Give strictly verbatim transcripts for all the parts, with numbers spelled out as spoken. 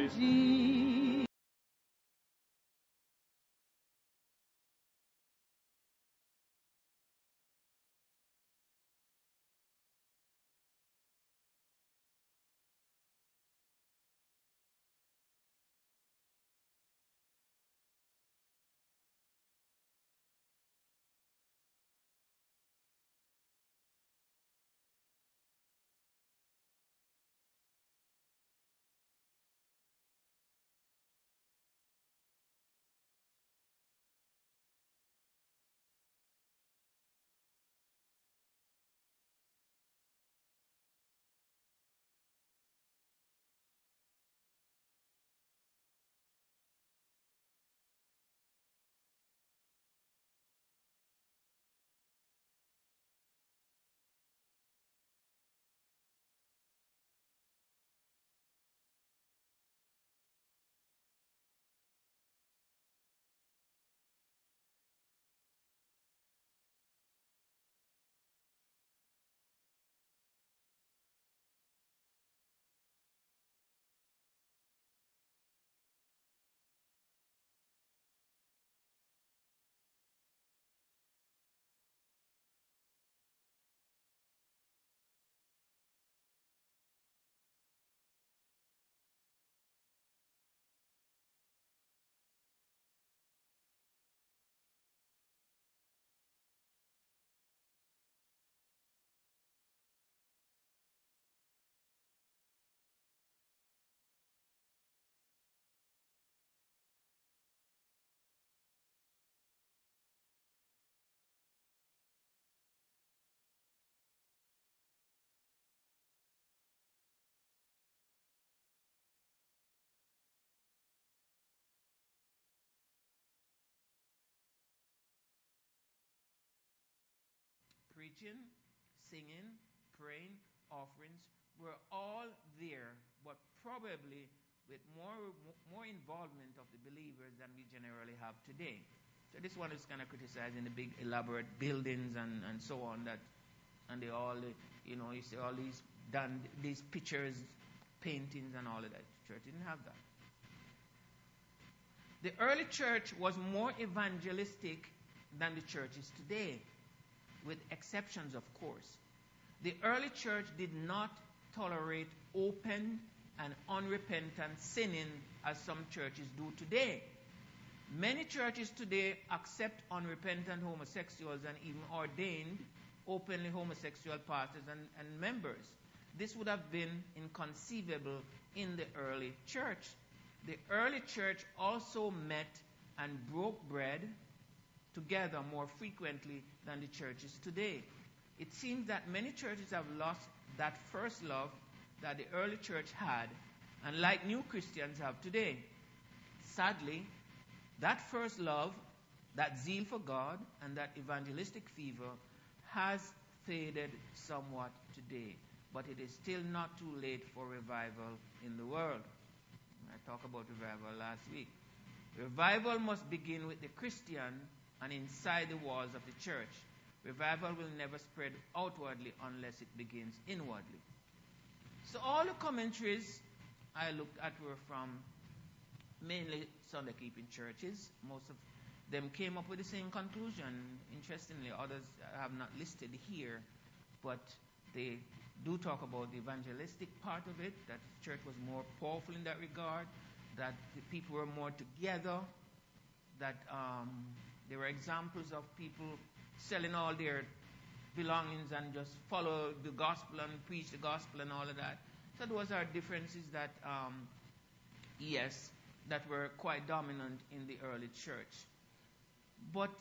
liberty. Preaching, singing, praying, offerings were all there, but probably with more more involvement of the believers than we generally have today. So this one is kind of criticizing the big elaborate buildings and, and so on that, and they all, you know, you see all these done these pictures, paintings, and all of that. The church didn't have that. The early church was more evangelistic than the church is today, with exceptions, of course. The early church did not tolerate open and unrepentant sinning as some churches do today. Many churches today accept unrepentant homosexuals and even ordained openly homosexual pastors and, and members. This would have been inconceivable in the early church. The early church also met and broke bread together more frequently than the churches today. It seems that many churches have lost that first love that the early church had, and like new Christians have today. Sadly, that first love, that zeal for God, and that evangelistic fever has faded somewhat today. But it is still not too late for revival in the world. I talked about revival last week. Revival must begin with the Christian and inside the walls of the church. Revival will never spread outwardly unless it begins inwardly. So all the commentaries I looked at were from mainly Sunday keeping churches. Most of them came up with the same conclusion. Interestingly, others I have not listed here, but they do talk about the evangelistic part of it, that the church was more powerful in that regard, that the people were more together, that um, there were examples of people selling all their belongings and just follow the gospel and preach the gospel and all of that. So those are differences that, um, yes, that were quite dominant in the early church. But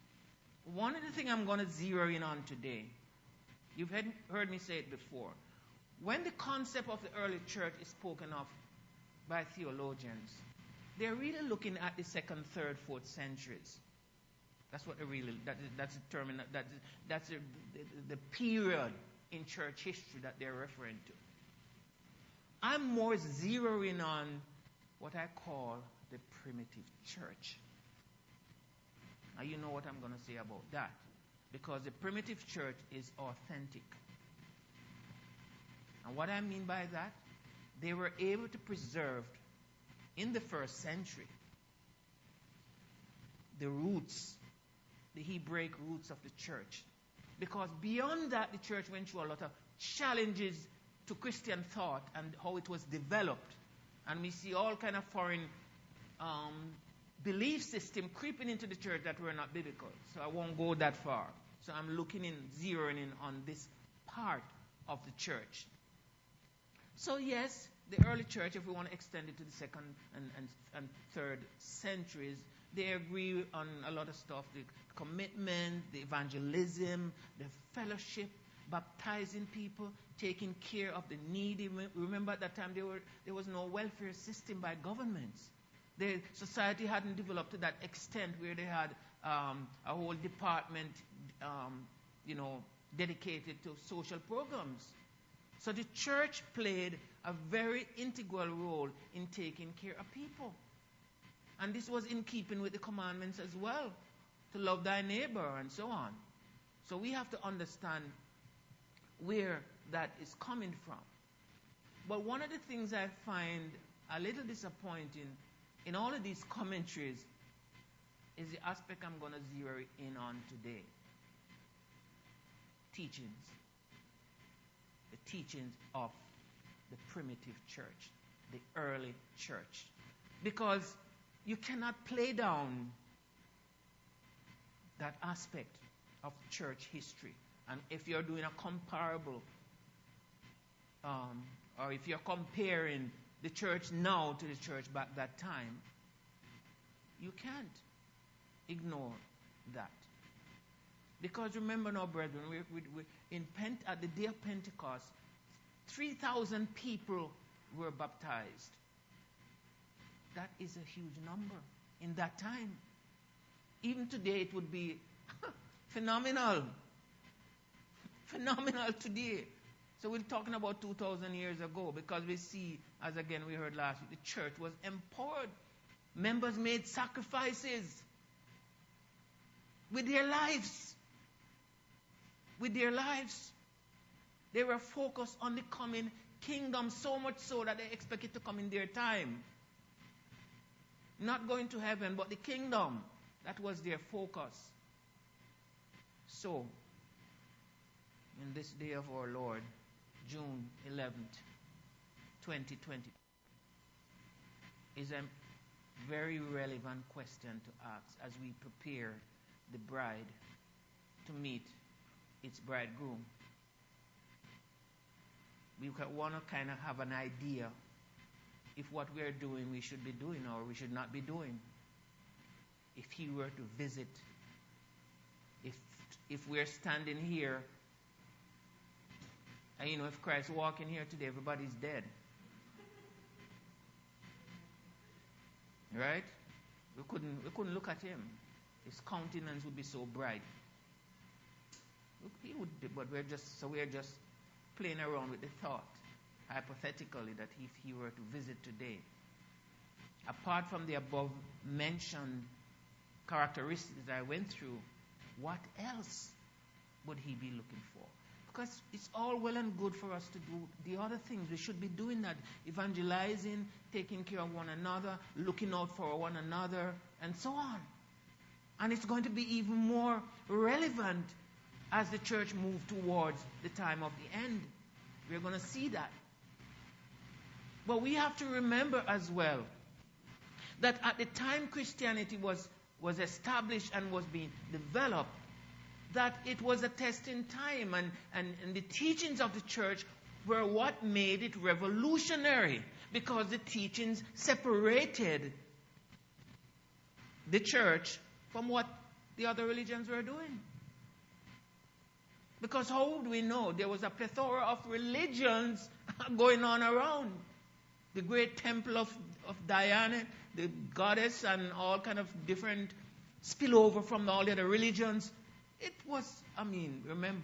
one of the things I'm going to zero in on today, you've heard, heard me say it before. When the concept of the early church is spoken of by theologians, they're really looking at the second, third, fourth centuries. That's what they really, that is, that's the term, that is, that's the, the, the period in church history that they're referring to. I'm more zeroing on what I call the primitive church. Now you know what I'm going to say about that. Because the primitive church is authentic. And what I mean by that, they were able to preserve in the first century, the roots, the Hebraic roots of the church. Because beyond that, the church went through a lot of challenges to Christian thought and how it was developed. And we see all kind of foreign um, belief system creeping into the church that were not biblical. So I won't go that far. So I'm looking in, zeroing in on this part of the church. So yes, the early church, if we want to extend it to the second and, and, and third centuries, they agree on a lot of stuff, the commitment, the evangelism, the fellowship, baptizing people, taking care of the needy. Remember at that time there, were, there was no welfare system by governments. The society hadn't developed to that extent where they had um, a whole department, um, you know, dedicated to social programs. So the church played a very integral role in taking care of people. And this was in keeping with the commandments as well, to love thy neighbor and so on. So we have to understand where that is coming from. But one of the things I find a little disappointing in all of these commentaries is the aspect I'm going to zero in on today. Teachings. The teachings of the primitive church, the early church. Because you cannot play down that aspect of church history. And if you're doing a comparable, um, or if you're comparing the church now to the church back that time, you can't ignore that. Because remember now, brethren, we, we, we, in Pent- at the day of Pentecost, three thousand people were baptized. That is a huge number in that time. Even today it would be phenomenal. Phenomenal today. So we're talking about two thousand years ago, because we see, as again we heard last week, the church was empowered. Members made sacrifices with their lives. With their lives. They were focused on the coming kingdom, so much so that they expect it to come in their time. Not going to heaven, but the kingdom. That was their focus. So, in this day of our Lord, June eleventh, twenty twenty, is a very relevant question to ask as we prepare the bride to meet its bridegroom. We want to kind of have an idea if what we are doing we should be doing or we should not be doing. If he were to visit, if if we're standing here, and you know, if Christ walking here today, everybody's dead. Right? We couldn't we couldn't look at him. His countenance would be so bright. He would, but we're just so we're just playing around with the thought, hypothetically, that if he were to visit today, apart from the above mentioned characteristics I went through, what else would he be looking for? Because it's all well and good for us to do the other things. We should be doing that, evangelizing, taking care of one another, looking out for one another, and so on. And it's going to be even more relevant as the church moves towards the time of the end. We're going to see that. But we have to remember as well that at the time Christianity was, was established and was being developed, that it was a testing time, and, and, and the teachings of the church were what made it revolutionary, because the teachings separated the church from what the other religions were doing. Because how would we know? There was a plethora of religions going on around. The great temple of, of Diana, the goddess, and all kind of different spillover from all the other religions. It was, I mean, remember,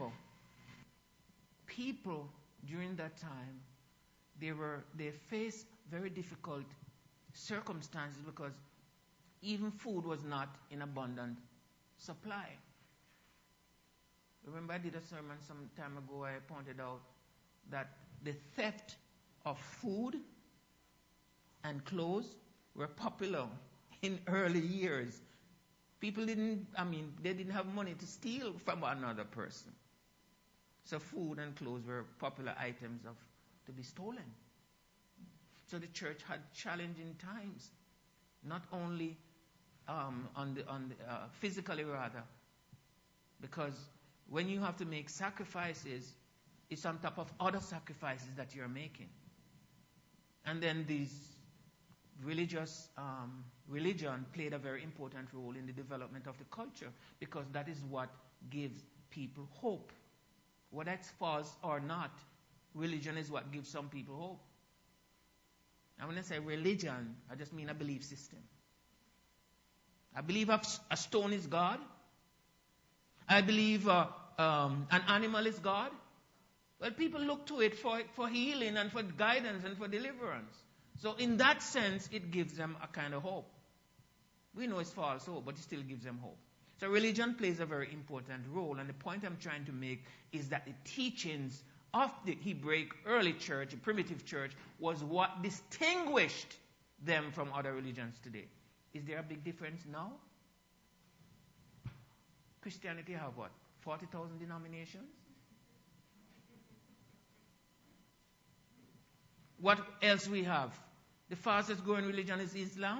people during that time, they were they faced very difficult circumstances because even food was not in abundant supply. Remember, I did a sermon some time ago. I pointed out that the theft of food and clothes were popular in early years. People didn't, I mean, they didn't have money to steal from another person. So food and clothes were popular items of to be stolen. So the church had challenging times, not only um, on the on the, uh, physically rather, because when you have to make sacrifices, it's on top of other sacrifices that you're making. And then these religious um, religion played a very important role in the development of the culture, because that is what gives people hope. Whether it's false or not, religion is what gives some people hope. And when I say religion, I just mean a belief system. I believe a stone is God. I believe uh, um, an animal is God. Well, people look to it for, for healing and for guidance and for deliverance. So in that sense, it gives them a kind of hope. We know it's false hope, but it still gives them hope. So religion plays a very important role. And the point I'm trying to make is that the teachings of the Hebraic early church, the primitive church, was what distinguished them from other religions today. Is there a big difference now? Christianity have what? forty thousand denominations? What else we have? The fastest growing religion is Islam.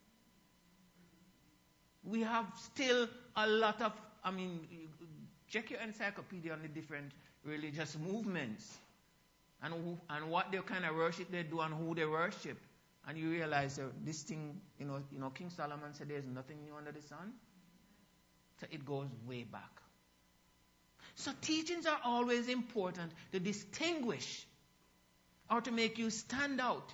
We have still a lot of, I mean, check your encyclopedia on the different religious movements and who, and what they kind of worship they do and who they worship. And you realize uh, this thing, you know, you know, King Solomon said there's nothing new under the sun. So it goes way back. So teachings are always important to distinguish or to make you stand out.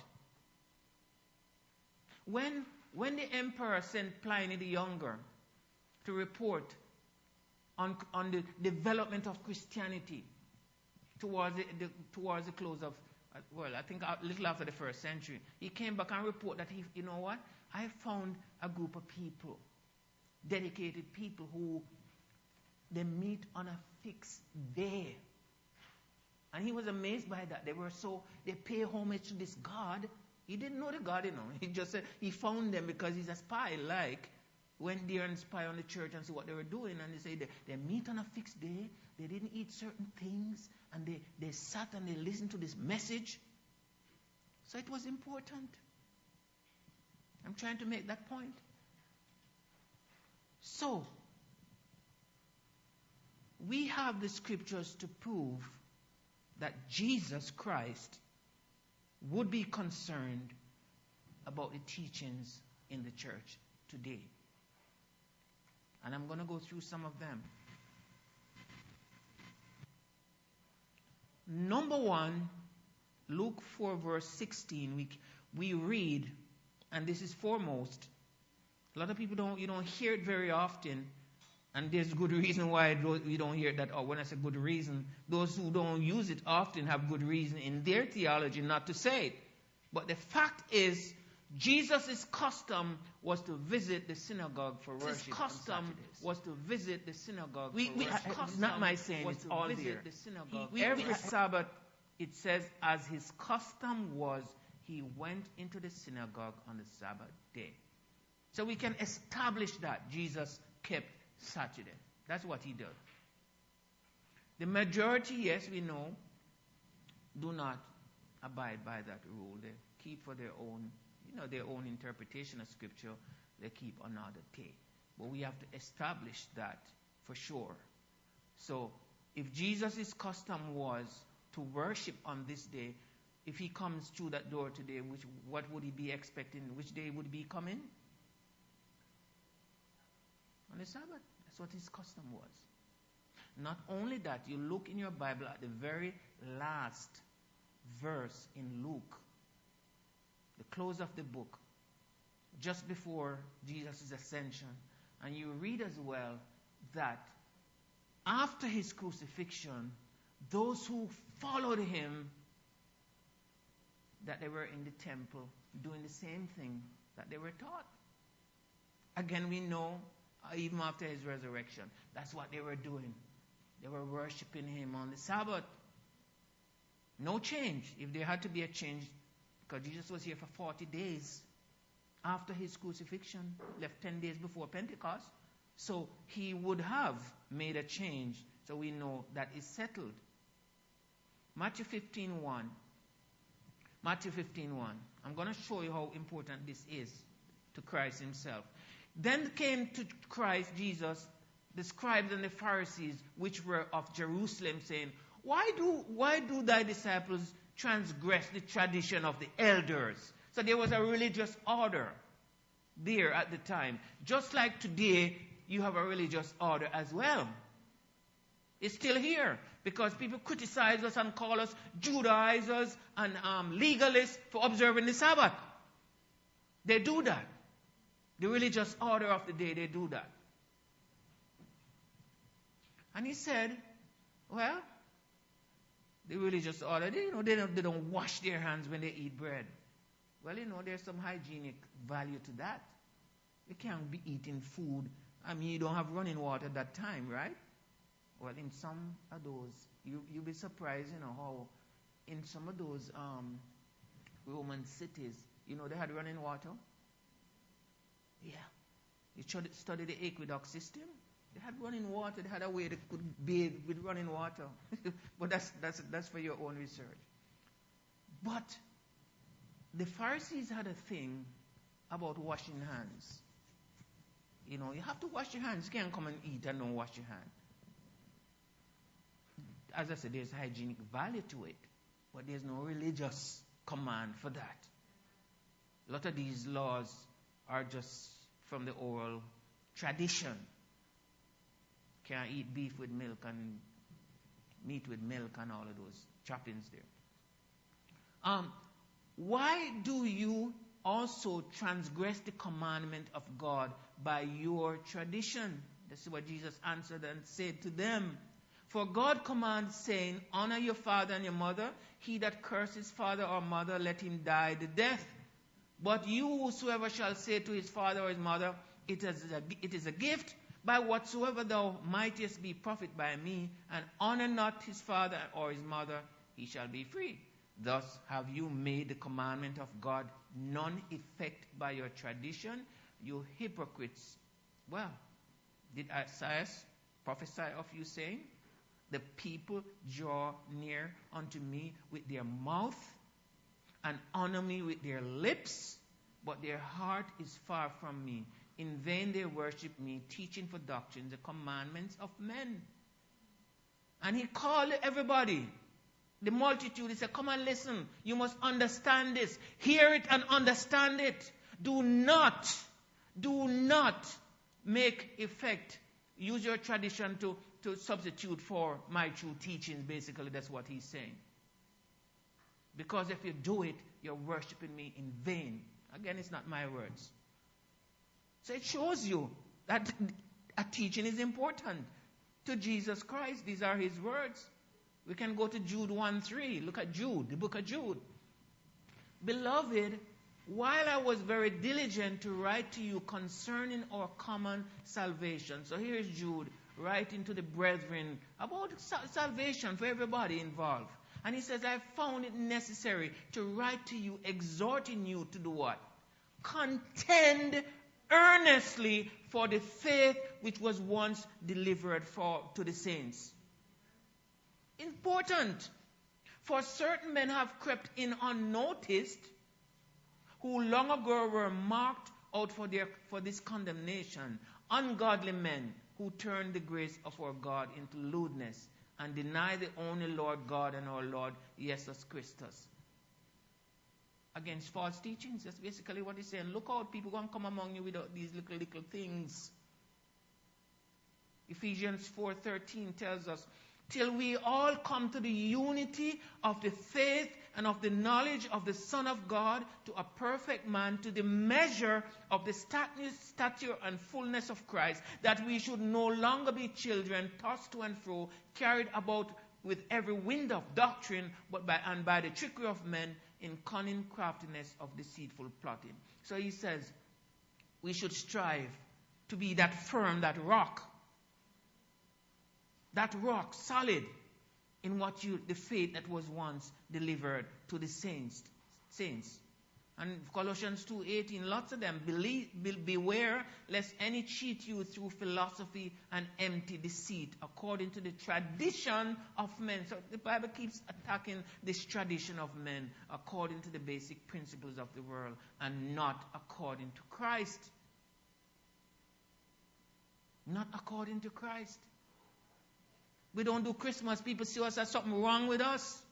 When, when the emperor sent Pliny the Younger to report on, on the development of Christianity towards the, the, towards the close of, well, I think a little after the first century, he came back and reported that, he, you know what, I found a group of people, dedicated people who, they meet on a fixed day. And he was amazed by that. They were so, they pay homage to this God. He didn't know the God, you know. He just said, he found them because he's a spy, like, went there and spy on the church and see what they were doing. And they say they, they meet on a fixed day. They didn't eat certain things. And they, they sat and they listened to this message. So it was important. I'm trying to make that point. So, we have the scriptures to prove that Jesus Christ would be concerned about the teachings in the church today. And I'm going to go through some of them. Number one, Luke four verse sixteen, we, we read, and this is foremost. A lot of people don't, you don't hear it very often. And there's good reason why we don't hear that. Or when I say good reason, those who don't use it often have good reason in their theology not to say it. But the fact is, Jesus' custom was to visit the synagogue for worship. His custom was to visit the synagogue we, for we, worship. It's not my saying, it's all there. The synagogue. He, Every we, Sabbath, it says, as his custom was, he went into the synagogue on the Sabbath day. So we can establish that Jesus kept Saturday. That's what he did. The majority, yes, we know, do not abide by that rule. They keep for their own, you know, their own interpretation of Scripture. They keep another day. But we have to establish that for sure. So, if Jesus' custom was to worship on this day, if he comes through that door today, which what would he be expecting? Which day would he be coming? On the Sabbath. That's what his custom was. Not only that, you look in your Bible at the very last verse in Luke, the close of the book, just before Jesus' ascension, and you read as well that after his crucifixion, those who followed him, that they were in the temple doing the same thing that they were taught. Again, we know, even after his resurrection, that's what they were doing. They were worshiping him on the Sabbath. No change. If there had to be a change, because Jesus was here for forty days. after his crucifixion, left ten days before Pentecost. So he would have made a change, so we know that is settled. Matthew fifteen one. Matthew fifteen one. I'm going to show you how important this is to Christ himself. Then came to Christ Jesus the scribes and the Pharisees, which were of Jerusalem, saying, Why do why do thy disciples transgress the tradition of the elders? So there was a religious order there at the time. Just like today, you have a religious order as well. It's still here because people criticize us and call us Judaizers and um, legalists for observing the Sabbath. They do that. The religious order of the day, they do that. And he said, well, the religious order, they, you know, they don't, they don't wash their hands when they eat bread. Well, you know, there's some hygienic value to that. You can't be eating food. I mean, you don't have running water at that time, right? Well, in some of those, you, you'll be surprised, you know, how in some of those um, Roman cities, you know, they had running water. Yeah. You should study the aqueduct system. They had running water. They had a way they could bathe with running water. But that's, that's, that's for your own research. But the Pharisees had a thing about washing hands. You know, you have to wash your hands. You can't come and eat and don't wash your hands. As I said, there's hygienic value to it, but there's no religious command for that. A lot of these laws are just from the oral tradition. Can't eat beef with milk and meat with milk and all of those trappings there. Um, why do you also transgress the commandment of God by your tradition? This is what Jesus answered and said to them. For God commands, saying, Honor your father and your mother. He that curses father or mother, let him die the death. But you, whosoever shall say to his father or his mother, It is a, it is a gift, by whatsoever thou mightest be profit by me, and honor not his father or his mother, he shall be free. Thus have you made the commandment of God none effect by your tradition, you hypocrites. Well, did Isaiah prophesy of you, saying, The people draw near unto me with their mouth, and honor me with their lips, but their heart is far from me. In vain they worship me, teaching for doctrine the commandments of men. And he called everybody, the multitude. He said, come and listen. You must understand this. Hear it and understand it. Do not, do not make effect. Use your tradition to, to substitute for my true teachings. Basically, that's what he's saying. Because if you do it, you're worshiping me in vain. Again, it's not my words. So it shows you that a teaching is important to Jesus Christ. These are his words. We can go to Jude one three. Look at Jude, the book of Jude. Beloved, while I was very diligent to write to you concerning our common salvation. So here is Jude writing to the brethren about salvation for everybody involved. And he says, I found it necessary to write to you, exhorting you to do what? Contend earnestly for the faith which was once delivered for to the saints. Important. For certain men have crept in unnoticed, who long ago were marked out for their for this condemnation. Ungodly men who turn the grace of our God into lewdness and deny the only Lord God and our Lord Jesus Christus. Against false teachings. That's basically what he's saying. Look out, people going to come among you with these little, little things. Ephesians four thirteen tells us, till we all come to the unity of the faith and of the knowledge of the Son of God, to a perfect man, to the measure of the stature and fullness of Christ, that we should no longer be children, tossed to and fro, carried about with every wind of doctrine, but by and by the trickery of men, in cunning craftiness of deceitful plotting. So he says, we should strive to be that firm, that rock, that rock, solid in what you, the faith that was once delivered to the saints. Saints. And Colossians two eighteen, lots of them. Believe, be, beware lest any cheat you through philosophy and empty deceit, according to the tradition of men. So the Bible keeps attacking this tradition of men, according to the basic principles of the world, and not according to Christ. Not according to Christ. We don't do Christmas. People see us as something wrong with us.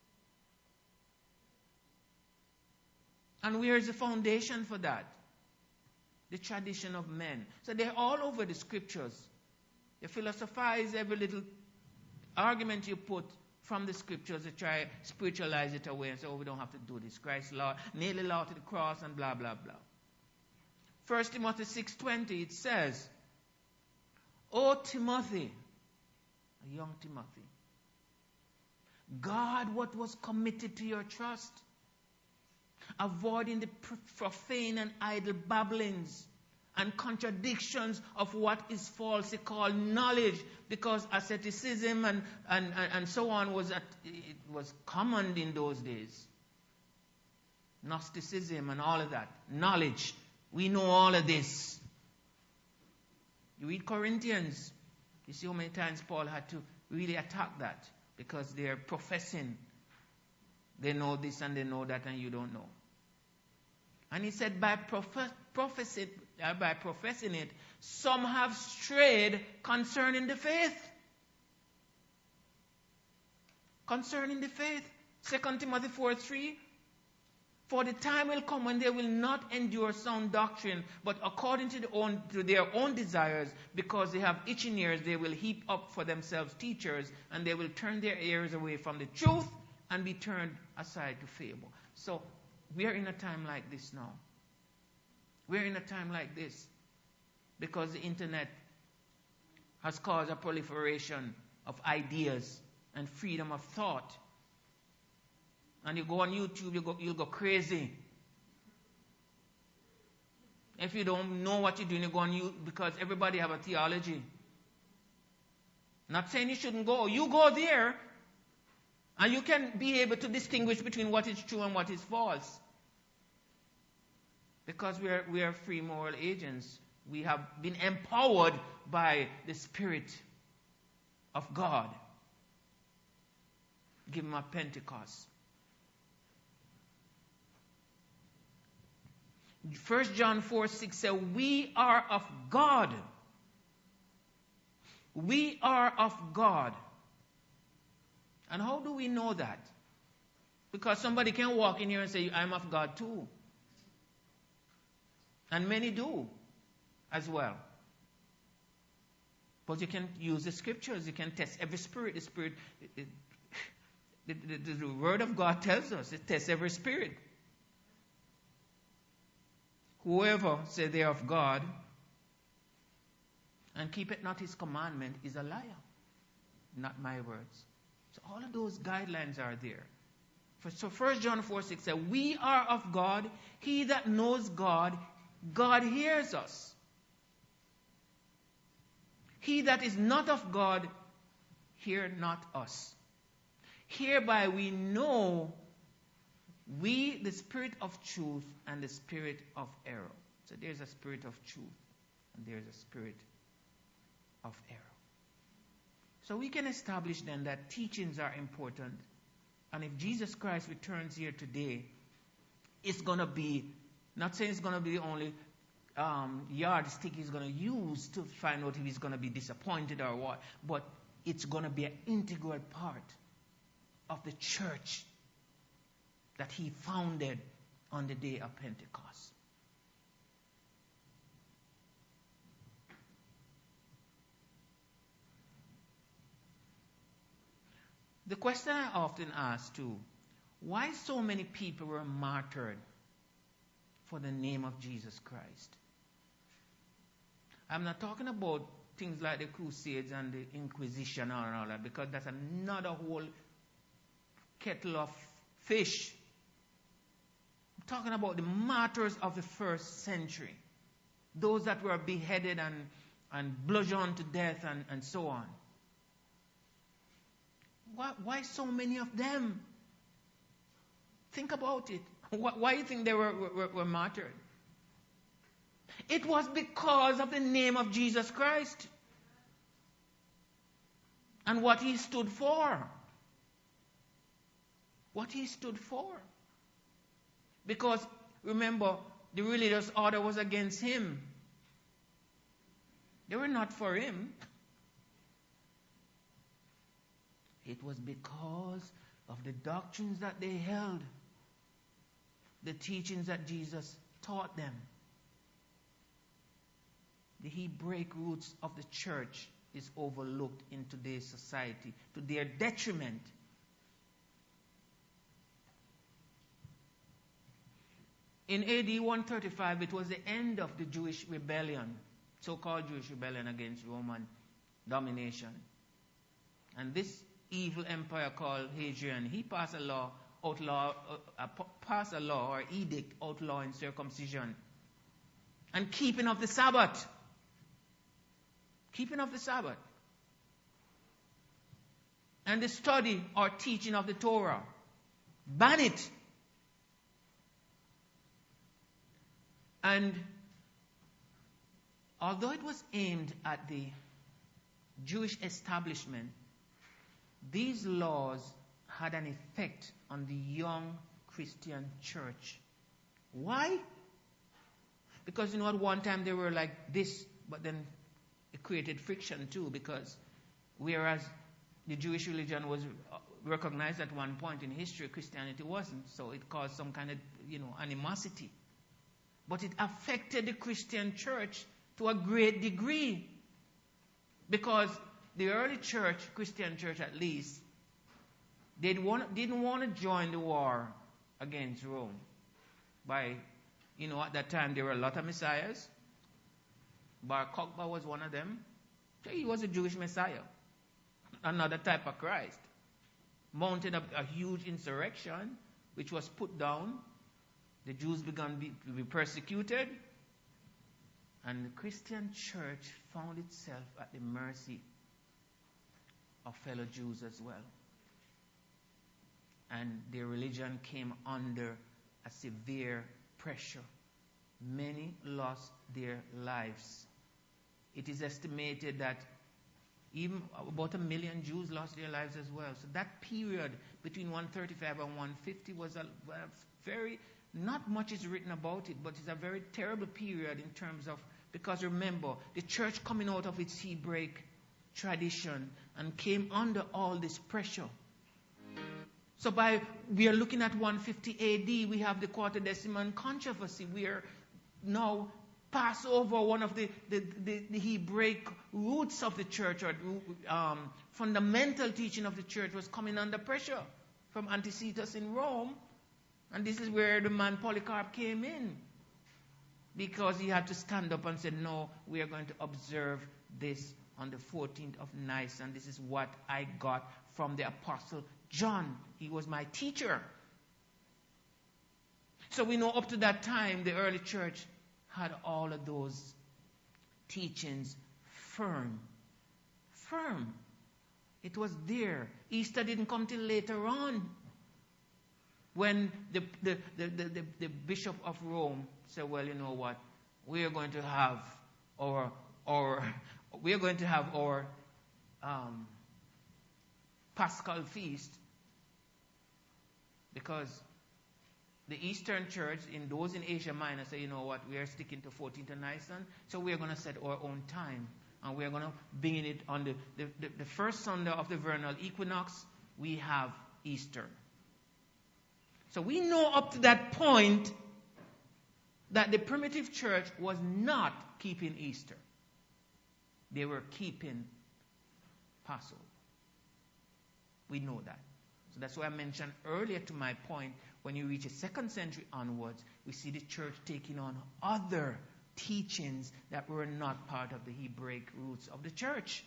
And where is the foundation for that? The tradition of men. So they're all over the scriptures. They philosophize every little argument you put from the scriptures to try to spiritualize it away and say, oh, we don't have to do this. Christ's law, nail the law to the cross and blah, blah, blah. First Timothy six twenty, it says, O Timothy, a young Timothy, guard what was committed to your trust, avoiding the profane and idle babblings and contradictions of what is falsely called knowledge, because asceticism and, and, and, and so on was, at, it was common in those days. Gnosticism and all of that. Knowledge. We know all of this. You read Corinthians, you see how many times Paul had to really attack that, because they're professing. They know this and they know that, and you don't know. And he said, by, profe- professing, uh, by professing it, some have strayed concerning the faith. Concerning the faith. Second Timothy four three. For the time will come when they will not endure sound doctrine, but according to, the own, to their own desires, because they have itching ears, they will heap up for themselves teachers, and they will turn their ears away from the truth and be turned aside to fable. So, we are in a time like this now. We're in a time like this because the internet has caused a proliferation of ideas and freedom of thought. And you go on YouTube, you go, you'll go crazy. If you don't know what you're doing, you go on YouTube, because everybody have a theology. Not saying you shouldn't go. You go there, and you can be able to distinguish between what is true and what is false. Because we are, we are free moral agents. We have been empowered by the Spirit of God. Give him a Pentecost. First John four six says, we are of God. We are of God. And how do we know that? Because somebody can walk in here and say, I'm of God too. And many do as well. But you can use the scriptures. You can test every spirit. The spirit, it, it, the, the, the word of God tells us, it tests every spirit. Whoever say they are of God and keepeth not his commandment is a liar. Not my words. So all of those guidelines are there. So First John four six says, we are of God. He that knows God, God hears us. He that is not of God, hear not us. Hereby we know we, the spirit of truth and the spirit of error. So there's a spirit of truth and there's a spirit of error. So we can establish then that teachings are important. And if Jesus Christ returns here today, it's going to be, not saying it's going to be the only um, yardstick he's going to use to find out if he's going to be disappointed or what, but it's going to be an integral part of the church that he founded on the day of Pentecost. The question I often ask too, why so many people were martyred for the name of Jesus Christ? I'm not talking about things like the Crusades and the Inquisition and all that, because that's another whole kettle of fish. I'm talking about the martyrs of the first century. Those that were beheaded and, and bludgeoned to death and, and so on. Why, why so many of them? Think about it. Why do you think they were, were, were martyred? It was because of the name of Jesus Christ and what he stood for. What he stood for. Because, remember, the religious order was against him. They were not for him. It was because of the doctrines that they held, the teachings that Jesus taught them. The Hebraic roots of the church is overlooked in today's society to their detriment. In A D one thirty-five, it was the end of the Jewish rebellion, so-called Jewish rebellion against Roman domination. And this evil empire called Hadrian, he passed a law, outlaw, uh, passed a law or edict outlawing circumcision and keeping of the Sabbath. Keeping of the Sabbath. And the study or teaching of the Torah. Ban it. And although it was aimed at the Jewish establishment, these laws had an effect on the young Christian church. Why? Because, you know, at one time they were like this, but then it created friction too, because whereas the Jewish religion was recognized at one point in history, Christianity wasn't. So it caused some kind of, you know, animosity. But it affected the Christian church to a great degree. Because the early church, Christian church at least, they didn't want to join the war against Rome. By, you know, at that time there were a lot of messiahs. Bar Kokhba was one of them. He was a Jewish messiah. Another type of Christ. Mounted a, a huge insurrection, which was put down. The Jews began be, to be persecuted. And the Christian church found itself at the mercy of fellow Jews as well. And their religion came under a severe pressure. Many lost their lives. It is estimated that even about a million Jews lost their lives as well. So that period between one thirty-five and one fifty was a, a very, not much is written about it, but it's a very terrible period in terms of, because remember, the church coming out of its Hebraic tradition and came under all this pressure. So by, we are looking at one fifty A D, we have the Quartodeciman controversy. We are now pass over one of the, the, the, the Hebraic roots of the church, or um, fundamental teaching of the church was coming under pressure from Anticetus in Rome. And this is where the man Polycarp came in, because he had to stand up and say, no, we are going to observe this on the fourteenth of Nisan. This is what I got from the Apostle John. He was my teacher. So we know up to that time, the early church had all of those teachings firm. Firm. It was there. Easter didn't come till later on, when the, the, the, the, the, the Bishop of Rome said, well, you know what, we are going to have our, our we are going to have our um, Paschal feast, because the Eastern Church, in those in Asia Minor, say, you know what, we are sticking to fourteenth of Nisan, so we are going to set our own time. And we are going to begin it on the, the, the, the first Sunday of the vernal equinox. We have Easter. So we know up to that point that the primitive church was not keeping Easter. They were keeping Passover. We know that. So that's why I mentioned earlier to my point, when you reach the second century onwards, we see the church taking on other teachings that were not part of the Hebraic roots of the church.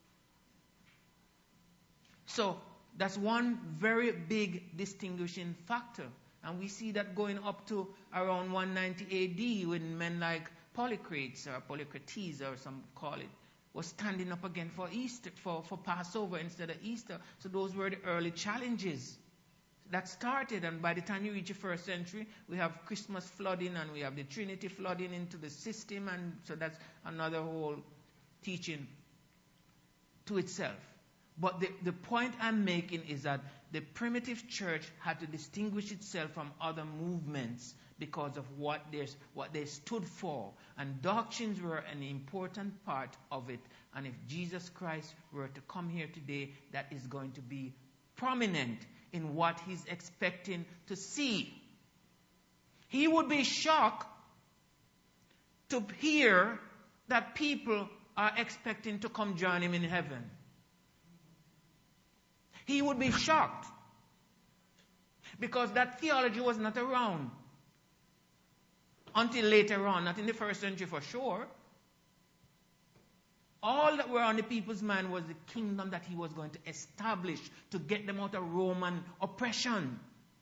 So that's one very big distinguishing factor. And we see that going up to around one ninety A D, when men like Polycrates or Polycrates, or some call it, was standing up again for Easter, for, for Passover instead of Easter. So those were the early challenges. that started, and by the time you reach the first century, we have Christmas flooding and we have the Trinity flooding into the system, and so that's another whole teaching to itself. But the, the point I'm making is that the primitive church had to distinguish itself from other movements because of what they, what they stood for. And doctrines were an important part of it. And if Jesus Christ were to come here today, that is going to be prominent in what he's expecting to see. He would be shocked to hear that people are expecting to come join him in heaven. He would be shocked because that theology was not around until later on, not in the first century for sure. All that were on the people's mind was the kingdom that he was going to establish to get them out of Roman oppression.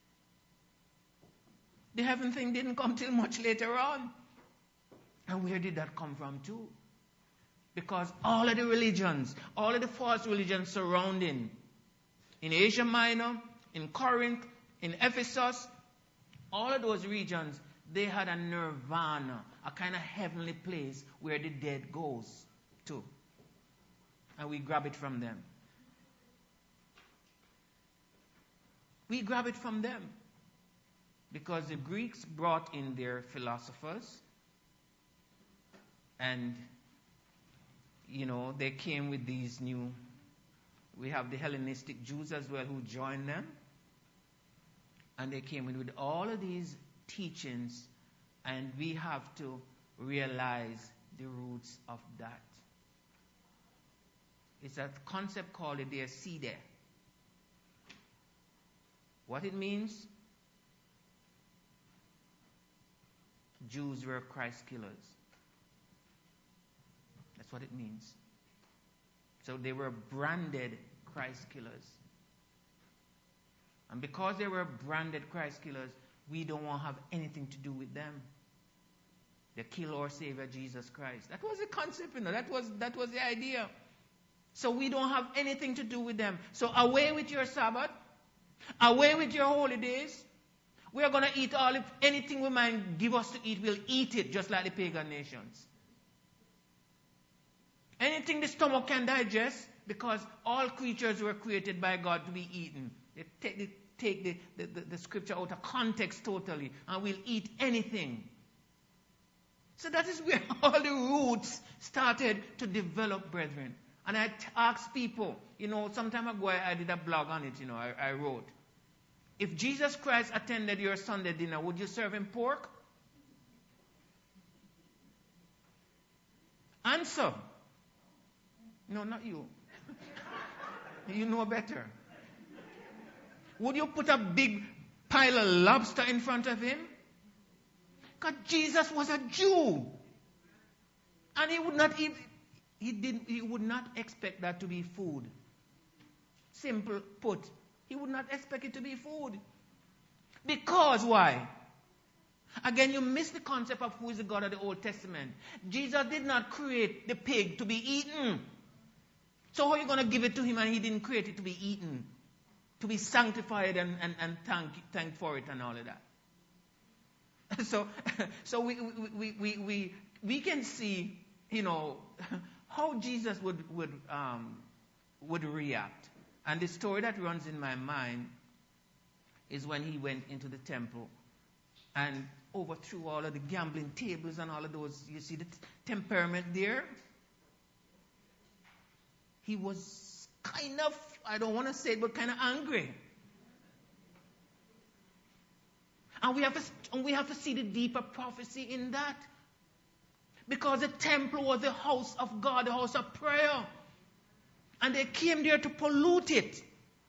The heaven thing didn't come till much later on. And where did that come from too? Because all of the religions, all of the false religions surrounding, in Asia Minor, in Corinth, in Ephesus, all of those regions, they had a nirvana, a kind of heavenly place where the dead goes to. And we grab it from them. We grab it from them. Because the Greeks brought in their philosophers. And, you know, they came with these new... We have the Hellenistic Jews as well who joined them. And they came in with all of these teachings. And we have to realize the roots of that. It's a concept called the Deicide. What it means? Jews were Christ killers. That's what it means. So they were branded Christ killers. And because they were branded Christ killers, we don't want to have anything to do with them. They kill our Savior Jesus Christ. That was the concept, you know. That was that was the idea. So we don't have anything to do with them. So away with your Sabbath. Away with your holy days. We are going to eat all anything we might give us to eat. We'll eat it just like the pagan nations. Anything the stomach can digest, because all creatures were created by God to be eaten. They take the, take the, the, the, the scripture out of context totally, and we'll eat anything. So that is where all the roots started to develop, brethren. And I t- asked people, you know, some time ago I, I did a blog on it, you know, I, I wrote, if Jesus Christ attended your Sunday dinner, would you serve him pork? Answer. No, not you. You know better. Would you put a big pile of lobster in front of him? Because Jesus was a Jew. And he would not eat, he didn't, he would not expect that to be food. Simple put. He would not expect it to be food. Because why? Again, you miss the concept of who is the God of the Old Testament. Jesus did not create the pig to be eaten. So how are you going to give it to him and he didn't create it to be eaten? To be sanctified and, and, and thank, thank for it and all of that. So, so we, we, we, we, we can see, you know, how Jesus would, would, um, would react. And the story that runs in my mind is when he went into the temple and overthrew all of the gambling tables and all of those. You see the t- temperament there? He was kind of, I don't want to say it, but kind of angry. And we have to, and we have to see the deeper prophecy in that. Because the temple was the house of God, the house of prayer. And they came there to pollute it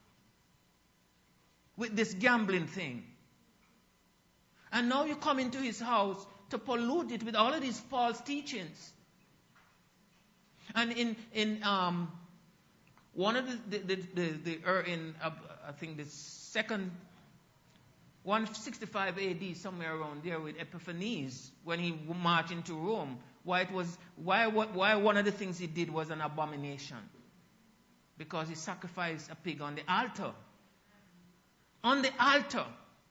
with this gambling thing. And now you come into his house to pollute it with all of these false teachings. And in in um, one of the the the, the, the er, in uh, I think the second one sixty-five A D, somewhere around there, with Epiphanes, when he marched into Rome, why it was why why one of the things he did was an abomination, because he sacrificed a pig on the altar. on the altar.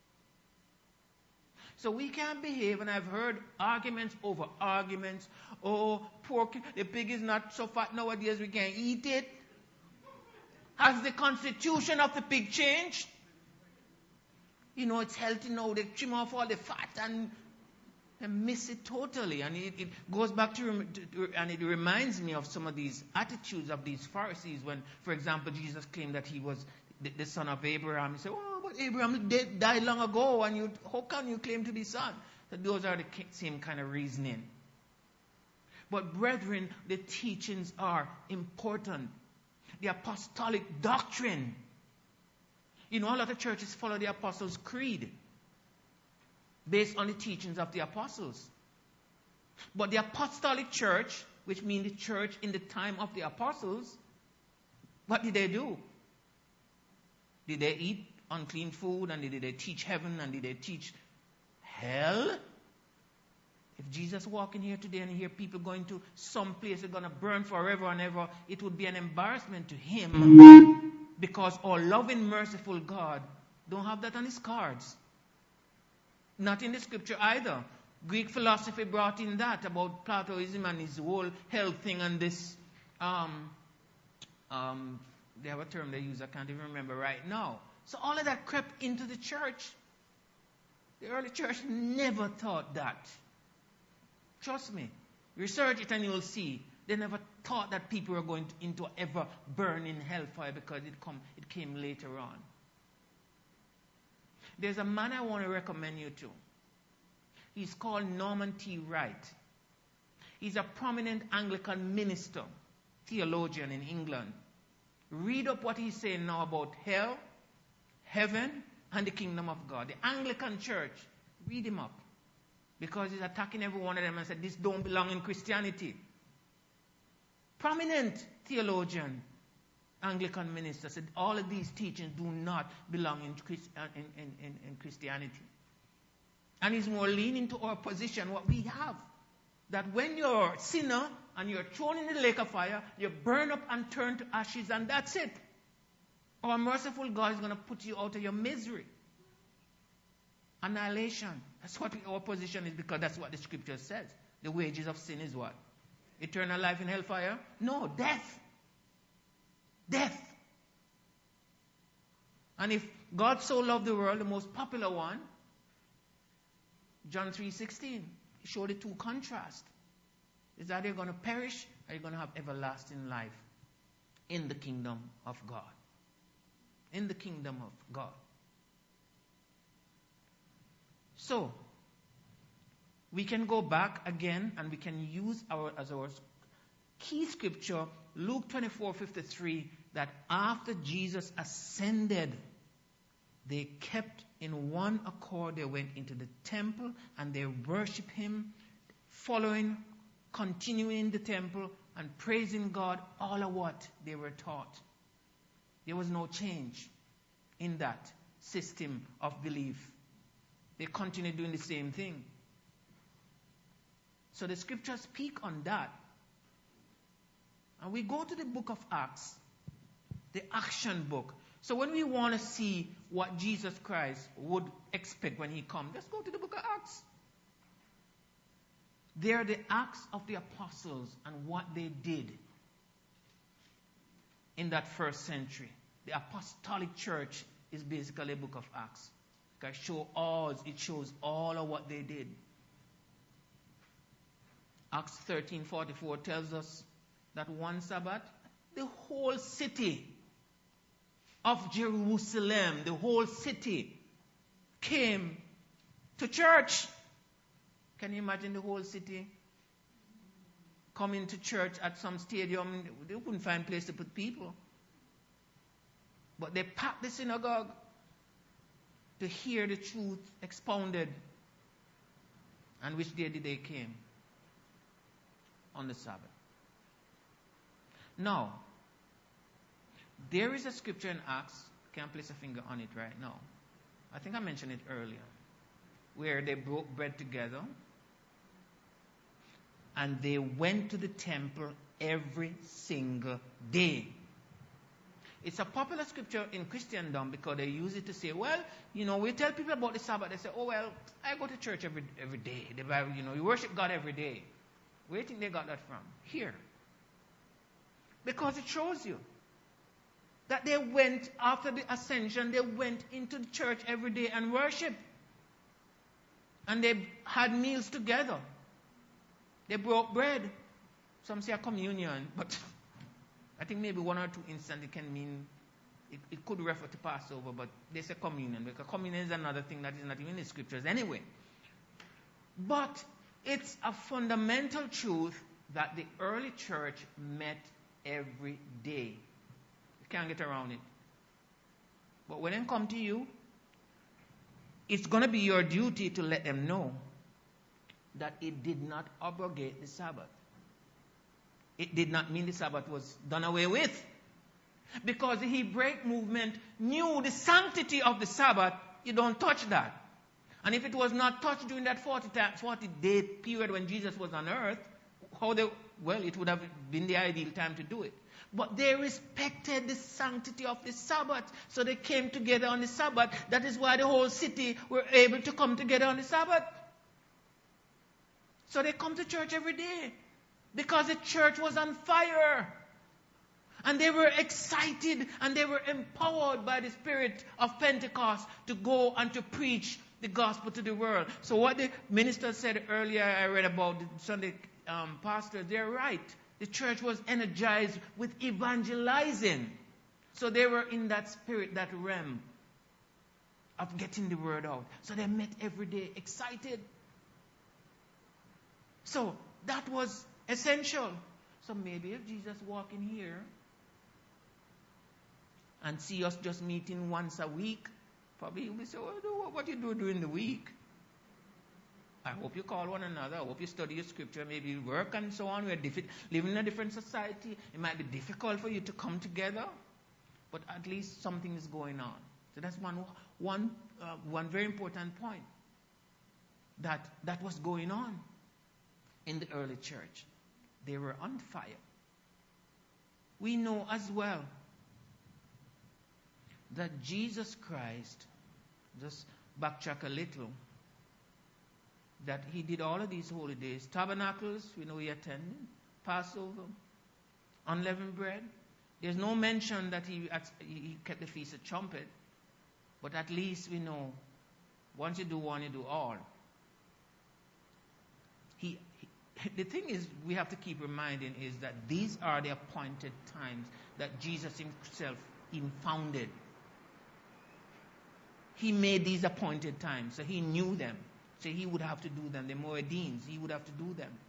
So we can't behave, and I've heard arguments over arguments. Oh, pork, the pig is not so fat nowadays, we can't eat it. Has the constitution of the pig changed? You know, it's healthy now, they trim off all the fat and they miss it totally. And it, it goes back to, to, and it reminds me of some of these attitudes of these Pharisees when, for example, Jesus claimed that he was the, the son of Abraham. He said, oh, but Abraham dead, died long ago, and you, how can you claim to be son? So those are the same kind of reasoning. But brethren, the teachings are important. The apostolic doctrine. You know, a lot of churches follow the Apostles' Creed based on the teachings of the apostles. But the apostolic church, which means the church in the time of the apostles, what did they do? Did they eat unclean food, and did they teach heaven, and did they teach hell? If Jesus walked in here today and hear people going to some place they're going to burn forever and ever, it would be an embarrassment to him, because our loving, merciful God don't have that on his cards. Not in the scripture either. Greek philosophy brought in that about Platonism and his whole health thing and this. Um, um, they have a term they use, I can't even remember right now. So all of that crept into the church. The early church never thought that. Trust me. Research it and you'll see. They never thought that people were going to, into ever burning hellfire because it, come, it came later on. There's a man I want to recommend you to. He's called Norman T. Wright. He's a prominent Anglican minister, theologian in England. Read up what he's saying now about hell, heaven, and the kingdom of God. The Anglican church. Read him up. Because he's attacking every one of them and said, this don't belong in Christianity. Prominent theologian, Anglican minister, said all of these teachings do not belong in, Christ, in, in, in, in Christianity. And he's more leaning to our position, what we have. That when you're a sinner and you're thrown in the lake of fire, you burn up and turn to ashes, and that's it. Our merciful God is going to put you out of your misery. Annihilation. That's what our position is, because that's what the scripture says. The wages of sin is what? Eternal life in hellfire? No, death. Death. And if God so loved the world, the most popular one, John three sixteen, he showed the two contrasts. Is that you're going to perish, or you're going to have everlasting life in the kingdom of God. In the kingdom of God. So, we can go back again and we can use our as our key scripture, Luke twenty-four fifty-three, that after Jesus ascended, they kept in one accord. They went into the temple and they worshiped him, following, continuing in the temple and praising God, all of what they were taught. There was no change in that system of belief. They continued doing the same thing. So the scriptures speak on that. And we go to the book of Acts, the action book. So when we want to see what Jesus Christ would expect when he comes, let's go to the book of Acts. They are the Acts of the apostles and what they did in that first century. The apostolic church is basically a book of Acts. It shows all, it shows all of what they did. Acts thirteen forty-four tells us that one Sabbath, the whole city of Jerusalem, the whole city came to church. Can you imagine the whole city coming to church at some stadium? They couldn't find a place to put people. But they packed the synagogue to hear the truth expounded. And which day did they came? On the Sabbath. Now, there is a scripture in Acts, can't place a finger on it right now. I think I mentioned it earlier. Where they broke bread together. And they went to the temple every single day. It's a popular scripture in Christendom because they use it to say, well, you know, we tell people about the Sabbath. They say, oh, well, I go to church every every day. The Bible, you know, you worship God every day. Where do you think they got that from? Here. Because it shows you that they went, after the ascension, they went into the church every day and worshiped. And they had meals together. They broke bread. Some say a communion, but I think maybe one or two instances it can mean, it, it could refer to Passover, but they say communion, because communion is another thing that is not even in the scriptures anyway. But it's a fundamental truth that the early church met every day. You can't get around it. But when they come to you, it's going to be your duty to let them know that it did not abrogate the Sabbath. It did not mean the Sabbath was done away with. Because the Hebraic movement knew the sanctity of the Sabbath, you don't touch that. And if it was not touched during that forty-day period when Jesus was on earth, how they, well, it would have been the ideal time to do it. But they respected the sanctity of the Sabbath. So they came together on the Sabbath. That is why the whole city were able to come together on the Sabbath. So they come to church every day. Because the church was on fire. And they were excited and they were empowered by the spirit of Pentecost to go and to preach the gospel to the world. So what the minister said earlier, I read about the Sunday um, pastor, they're right. The church was energized with evangelizing. So they were in that spirit, that realm of getting the word out. So they met every day excited. So that was essential. So maybe if Jesus walked in here and see us just meeting once a week, probably he'll be saying, oh, what do you do during the week? I hope you call one another. I hope you study your scripture, maybe work and so on. We're diffi- living in a different society. It might be difficult for you to come together, but at least something is going on. So that's one, one, uh, one very important point that, that was going on in the early church. They were on fire. We know as well that Jesus Christ, just backtrack a little, that he did all of these holy days. Tabernacles, we know he attended. Passover, unleavened bread. There's no mention that he, he kept the Feast of Trumpet, but at least we know once you do one, you do all. He, he, the thing is, we have to keep reminding is that these are the appointed times that Jesus himself even founded. He made these appointed times, so he knew them. So he would have to do them. The Moedim, he would have to do them.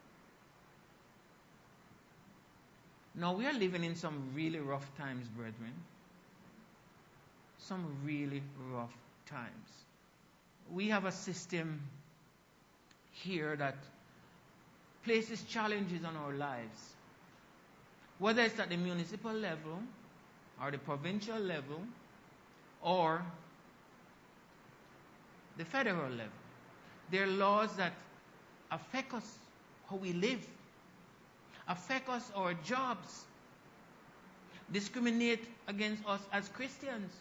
Now we are living in some really rough times, brethren. Some really rough times. We have a system here that places challenges on our lives. Whether it's at the municipal level, or the provincial level, or the federal level. There are laws that affect us, how we live, affect us, our jobs, discriminate against us as Christians.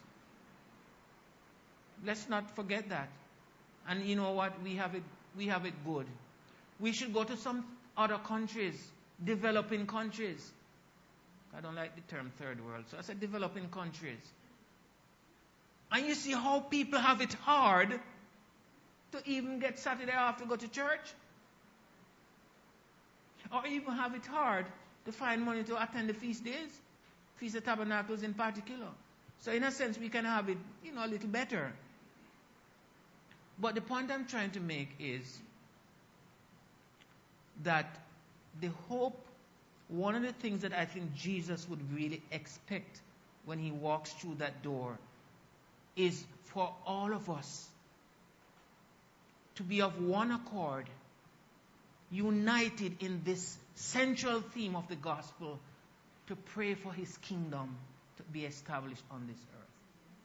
Let's not forget that. And you know what? We have it, we have it good. We should go to some other countries, developing countries. I don't like the term third world, so I said developing countries. And you see how people have it hard to even get Saturday off to go to church. Or even have it hard to find money to attend the feast days. Feast of Tabernacles in particular. So in a sense, we can have it, you know, a little better. But the point I'm trying to make is that the hope, one of the things that I think Jesus would really expect when he walks through that door is for all of us to be of one accord, united in this central theme of the gospel, to pray for his kingdom to be established on this earth.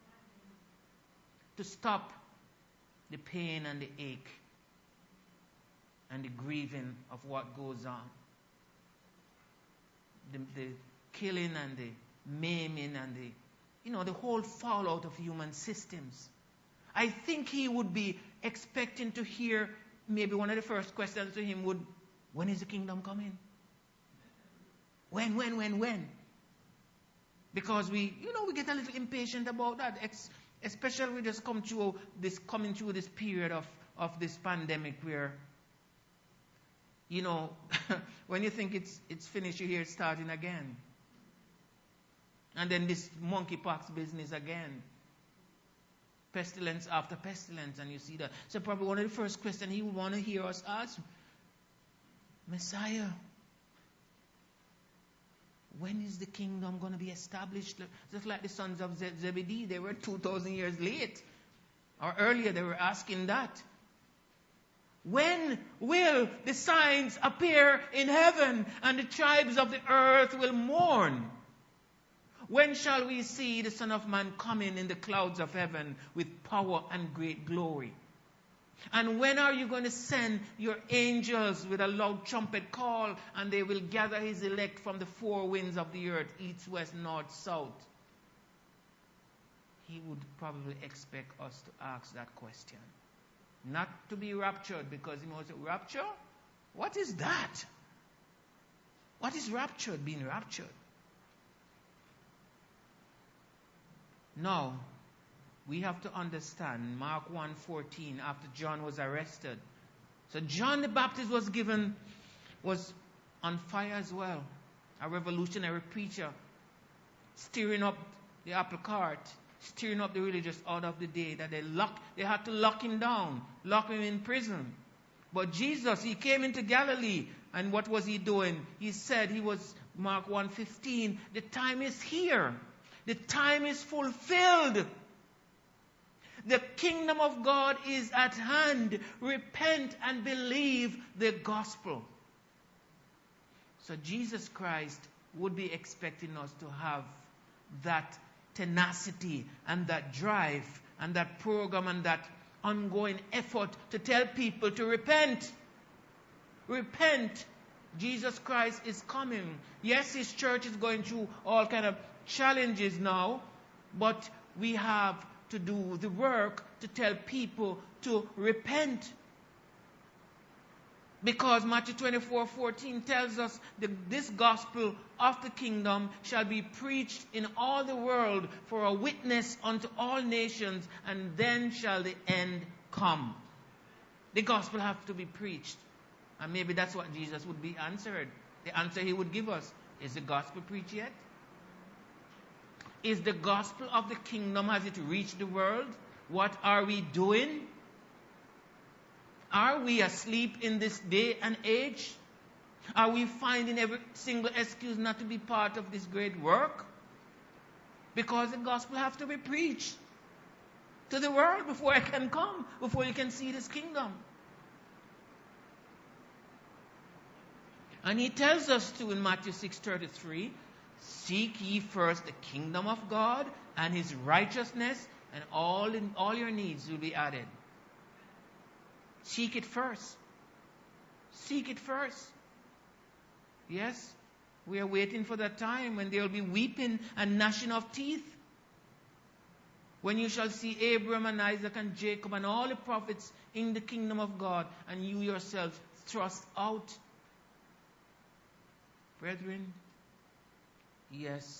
To stop the pain and the ache and the grieving of what goes on. The, the killing and the maiming and the you know, the whole fallout of human systems. I think he would be expecting to hear, maybe one of the first questions to him would, when is the kingdom coming? When, when, when, when? Because we, you know, we get a little impatient about that, Ex- especially we just come through this, coming through this period of, of this pandemic where, you know, when you think it's it's finished, you hear it starting again. And then this monkeypox business again. Pestilence after pestilence, and you see that. So probably one of the first questions he would want to hear us ask, Messiah, when is the kingdom going to be established? Just like the sons of Zebedee, they were two thousand years late. Or earlier, they were asking that. When will the signs appear in heaven and the tribes of the earth will mourn? When shall we see the Son of Man coming in the clouds of heaven with power and great glory? And when are you going to send your angels with a loud trumpet call, and they will gather his elect from the four winds of the earth, east, west, north, south? He would probably expect us to ask that question. Not to be raptured, because he might say, rapture? What is that? What is raptured, being raptured? Now, we have to understand Mark one fourteen, after John was arrested. So John the Baptist was given, was on fire as well. A revolutionary preacher, stirring up the apple cart, stirring up the religious order of the day, that they lock, they had to lock him down, lock him in prison. But Jesus, he came into Galilee, and what was he doing? He said, he was, Mark one fifteen, the time is here. The time is fulfilled. The kingdom of God is at hand. Repent and believe the gospel. So Jesus Christ would be expecting us to have that tenacity and that drive and that program and that ongoing effort to tell people to repent. Repent. Jesus Christ is coming. Yes, his church is going through all kind of challenges now, but we have to do the work to tell people to repent. Because Matthew twenty-four fourteen tells us that this gospel of the kingdom shall be preached in all the world for a witness unto all nations, and then shall the end come. The gospel have to be preached. And maybe that's what Jesus would be answered. The answer he would give us, is the gospel preached yet? Is the gospel of the kingdom, has it reached the world? What are we doing? Are we asleep in this day and age? Are we finding every single excuse not to be part of this great work? Because the gospel has to be preached to the world before it can come, before you can see this kingdom. And he tells us to in Matthew six thirty-three, seek ye first the kingdom of God and his righteousness, and all in, all your needs will be added. Seek it first. Seek it first. Yes, we are waiting for that time when there will be weeping and gnashing of teeth. When you shall see Abraham and Isaac and Jacob and all the prophets in the kingdom of God, and you yourselves thrust out. Brethren, yes.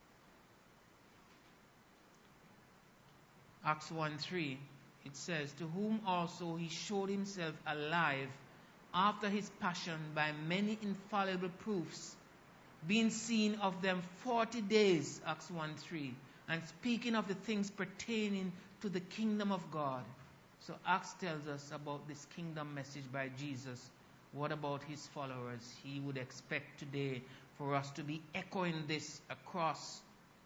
Acts one three, it says, to whom also he showed himself alive after his passion by many infallible proofs, being seen of them forty days, Acts one three, and speaking of the things pertaining to the kingdom of God. So Acts tells us about this kingdom message by Jesus. What about his followers? He would expect today for us to be echoing this across.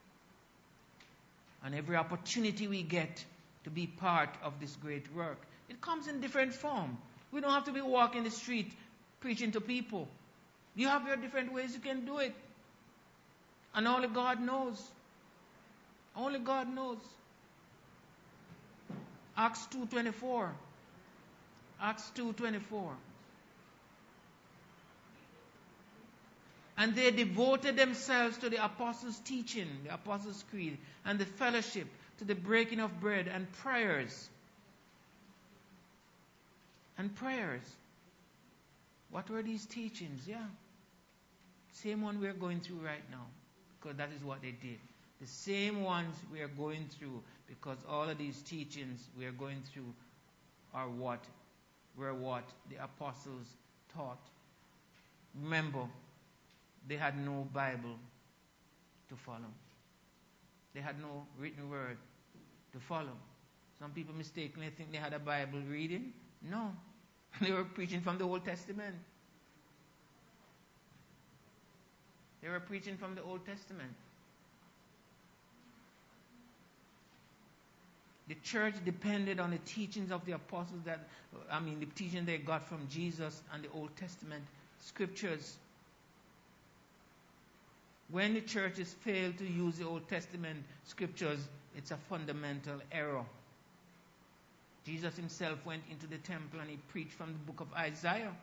And every opportunity we get to be part of this great work. It comes in different form. We don't have to be walking the street preaching to people. You have your different ways you can do it. And only God knows. Only God knows. Acts two twenty-four. Acts two twenty-four. And they devoted themselves to the apostles' teaching, the apostles' creed, and the fellowship, to the breaking of bread and prayers. And prayers. What were these teachings? Yeah. Same one we are going through right now. Because that is what they did. The same ones we are going through, because all of these teachings we are going through are what were what the apostles taught. Remember, they had no Bible to follow. They had no written word to follow. Some people mistakenly think they had a Bible reading. No. They were preaching from the Old Testament. They were preaching from the Old Testament. The church depended on the teachings of the apostles, that, I mean, the teaching they got from Jesus and the Old Testament scriptures. When the churches fail to use the Old Testament scriptures, it's a fundamental error. Jesus himself went into the temple and he preached from the book of Isaiah.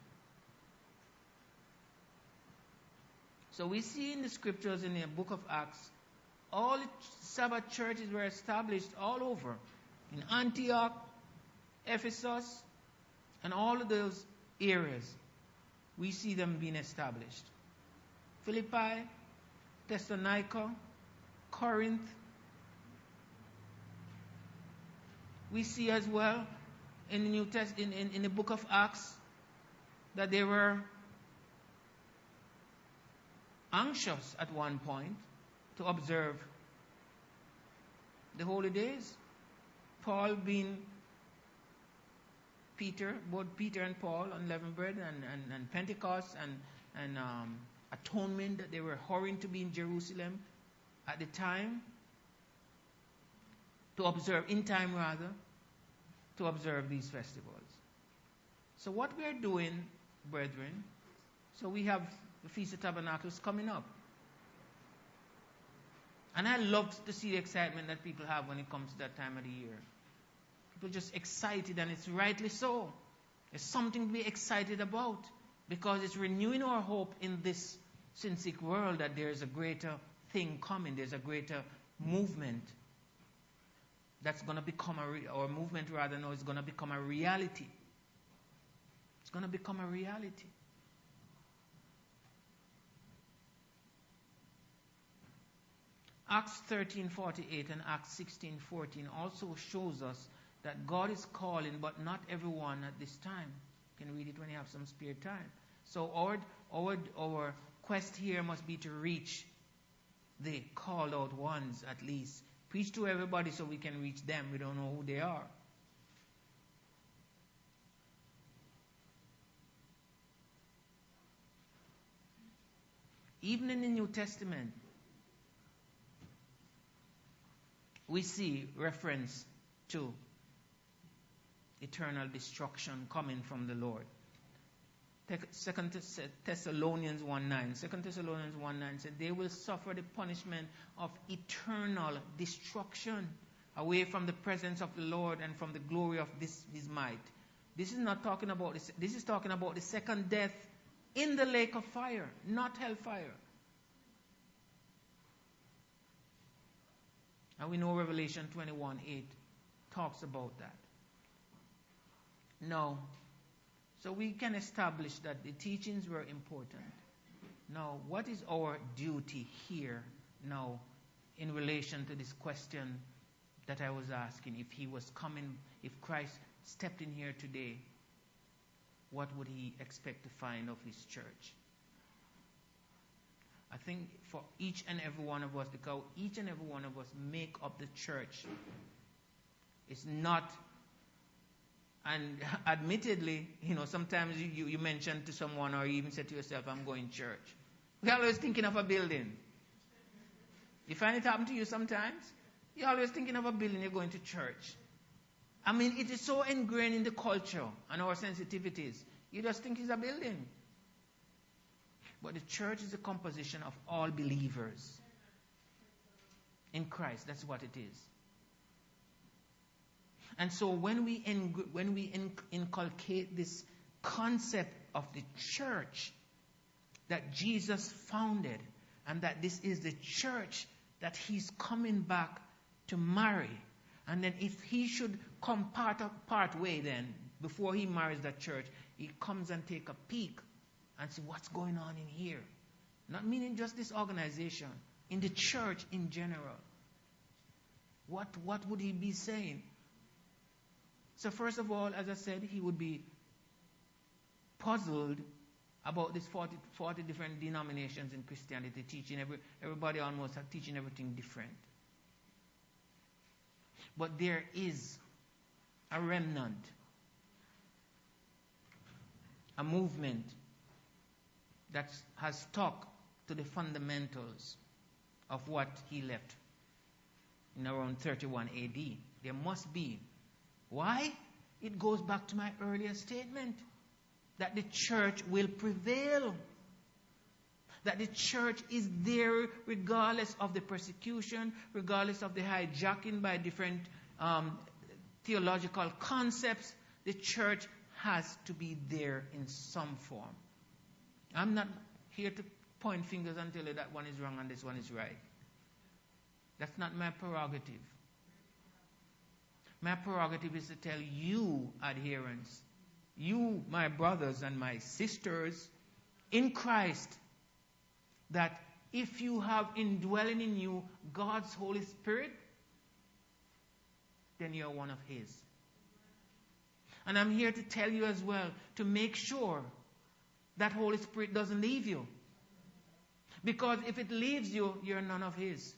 So we see in the scriptures in the book of Acts, all the Sabbath churches were established all over. In Antioch, Ephesus, and all of those areas, we see them being established. Philippi, Thessalonica, Corinth. We see as well in the New Test in, in, in the book of Acts that they were anxious at one point to observe the holy days. Paul being Peter, both Peter and Paul, unleavened bread and, and, and Pentecost and, and um, atonement, that they were hurrying to be in Jerusalem at the time, to observe, in time rather, to observe these festivals. So what we are doing, brethren, so we have the Feast of Tabernacles coming up. And I love to see the excitement that people have when it comes to that time of the year. People just excited, and it's rightly so. There's something to be excited about, because it's renewing our hope in this sin-sick world that there's a greater thing coming. There's a greater movement that's going to become a, re- or movement rather, no, it's going to become a reality. It's going to become a reality. Acts thirteen forty-eight and Acts sixteen fourteen also shows us that God is calling, but not everyone at this time. You can read it when you have some spare time. So our, our, our quest here must be to reach the called out ones at least. Preach to everybody so we can reach them. We don't know who they are. Even in the New Testament, we see reference to eternal destruction coming from the Lord. Second Thessalonians one nine. Second Thessalonians one nine said, they will suffer the punishment of eternal destruction away from the presence of the Lord and from the glory of this his might. This is not talking about this. This is talking about the second death in the lake of fire, not hellfire. And we know Revelation twenty-one eight talks about that. No. So we can establish that the teachings were important. Now, what is our duty here now in relation to this question that I was asking? If he was coming, if Christ stepped in here today, what would he expect to find of his church? I think for each and every one of us, because each and every one of us make up the church, it's not. And admittedly, you know, sometimes you, you, you mention to someone or you even say to yourself, I'm going to church. We're always thinking of a building. You find it happen to you sometimes? You're always thinking of a building, you're going to church. I mean, it is so ingrained in the culture and our sensitivities. You just think it's a building. But the church is a composition of all believers in Christ. That's what it is. And so when we in, when we in, inculcate this concept of the church, that Jesus founded, and that this is the church that he's coming back to marry. And then if he should come part, of, part way then, before he marries that church, he comes and take a peek and see what's going on in here. Not meaning just this organization, in the church in general. What, what would he be saying? So first of all, as I said, he would be puzzled about these forty, forty different denominations in Christianity, teaching every, everybody almost teaching everything different. But there is a remnant, a movement that has stuck to the fundamentals of what he left in around thirty-one A D. There must be. Why? It goes back to my earlier statement that the church will prevail. That the church is there regardless of the persecution, regardless of the hijacking by different um, theological concepts. The church has to be there in some form. I'm not here to point fingers and tell you that one is wrong and this one is right. That's not my prerogative. My prerogative is to tell you, adherents, you, my brothers and my sisters, in Christ, that if you have indwelling in you God's Holy Spirit, then you're one of His. And I'm here to tell you as well, to make sure that Holy Spirit doesn't leave you. Because if it leaves you, you're none of His.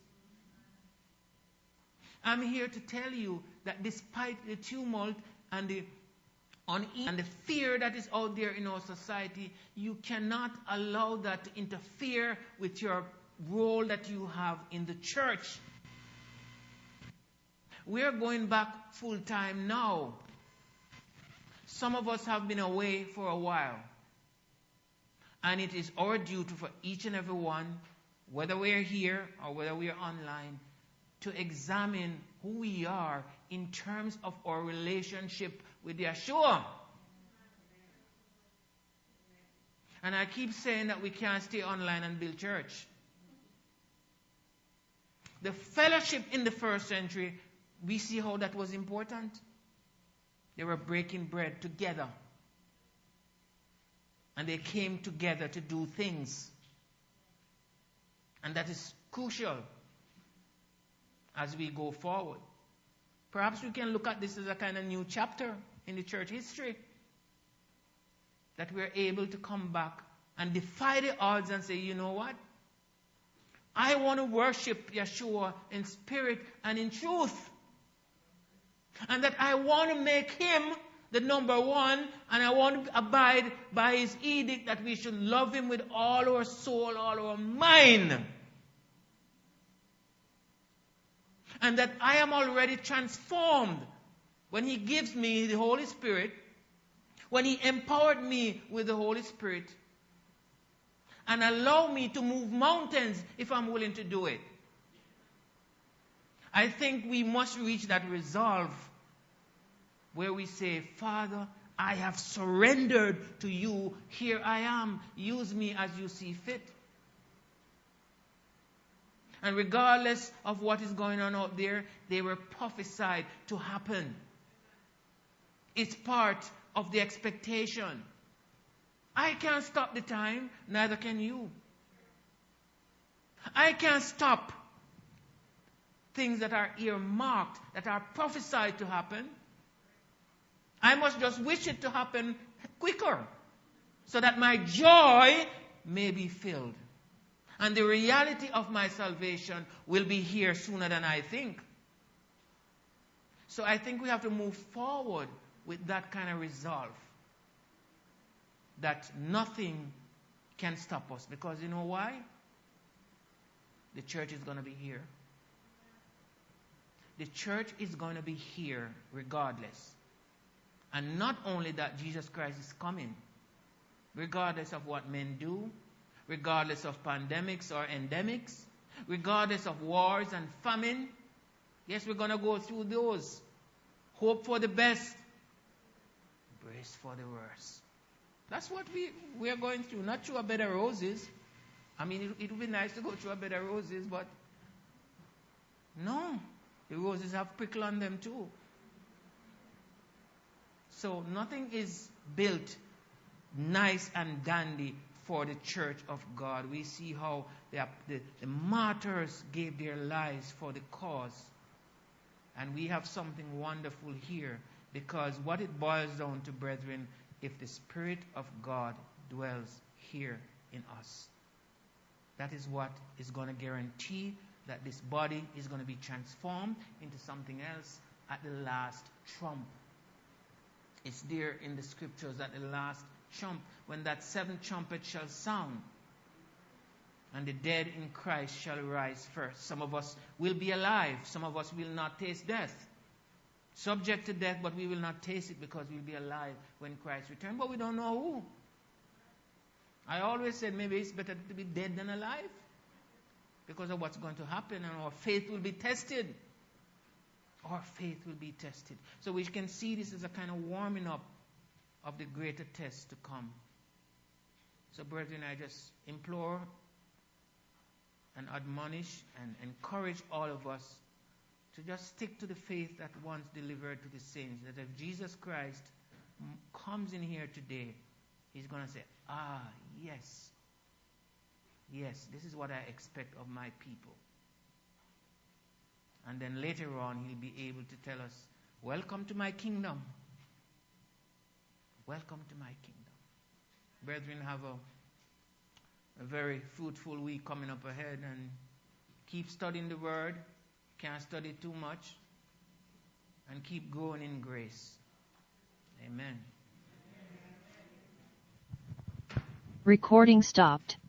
I'm here to tell you that despite the tumult and the unease and the fear that is out there in our society, you cannot allow that to interfere with your role that you have in the church. We're going back full time now. Some of us have been away for a while. And it is our duty for each and every one, whether we're here or whether we're online, to examine who we are in terms of our relationship with Yeshua. And I keep saying that we can't stay online and build church. The fellowship in the first century, we see how that was important. They were breaking bread together. And they came together to do things. And that is crucial as we go forward. Perhaps we can look at this as a kind of new chapter in the church history. That we're able to come back and defy the odds and say, you know what? I want to worship Yeshua in spirit and in truth. And that I want to make Him the number one, and I want to abide by His edict that we should love Him with all our soul, all our mind. And that I am already transformed when He gives me the Holy Spirit, when He empowered me with the Holy Spirit, and allow me to move mountains if I'm willing to do it. I think we must reach that resolve where we say, Father, I have surrendered to you. Here I am. Use me as you see fit. And regardless of what is going on out there, they were prophesied to happen. It's part of the expectation. I can't stop the time, neither can you. I can't stop things that are earmarked, that are prophesied to happen. I must just wish it to happen quicker, so that my joy may be filled. And the reality of my salvation will be here sooner than I think. So I think we have to move forward with that kind of resolve. That nothing can stop us. Because you know why? The church is going to be here. The church is going to be here regardless. And not only that, Jesus Christ is coming. Regardless of what men do. Regardless of pandemics or endemics. Regardless of wars and famine. Yes, we're going to go through those. Hope for the best. Brace for the worst. That's what we, we are going through. Not through a bed of roses. I mean, it, it would be nice to go through a bed of roses, but no. The roses have prickle on them too. So nothing is built nice and dandy for the church of God. We see how the, the, the martyrs gave their lives for the cause. And we have something wonderful here, because what it boils down to, brethren, if the Spirit of God dwells here in us, that is what is going to guarantee that this body is going to be transformed into something else at the last trump. It's there in the scriptures at the last trump, when that seventh trumpet shall sound, and the dead in Christ shall rise first. Some of us will be alive. Some of us will not taste death. Subject to death, but we will not taste it, because we'll be alive when Christ returns. But we don't know who. I always said maybe it's better to be dead than alive, because of what's going to happen, and our faith will be tested. Our faith will be tested. So we can see this as a kind of warming up of the greater test to come. So, brethren, I just implore and admonish and encourage all of us to just stick to the faith that once delivered to the saints. That if Jesus Christ comes in here today, He's going to say, ah, yes. Yes, this is what I expect of my people. And then later on, He'll be able to tell us, welcome to my kingdom. Welcome to my kingdom. Brethren, have a, a very fruitful week coming up ahead, and keep studying the Word. Can't study too much. And keep growing in grace. Amen. Recording stopped.